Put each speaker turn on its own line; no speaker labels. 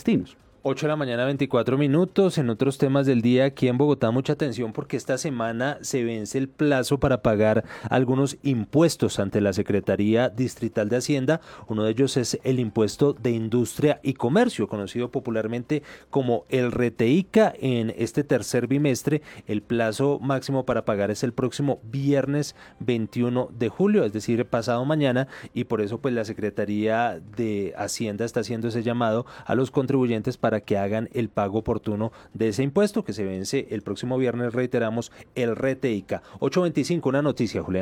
destinos.
8 de la mañana, 24 minutos. En otros temas del día, aquí en Bogotá, mucha atención porque esta semana se vence el plazo para pagar algunos impuestos ante la Secretaría Distrital de Hacienda. Uno de ellos es el impuesto de industria y comercio, conocido popularmente como el RETEICA. En este tercer bimestre, el plazo máximo para pagar es el próximo viernes 21 de julio, es decir, pasado mañana, y por eso pues la Secretaría de Hacienda está haciendo ese llamado a los contribuyentes para que hagan el pago oportuno de ese impuesto que se vence el próximo viernes, reiteramos, el RETEICA. 8:25, una noticia, Julián.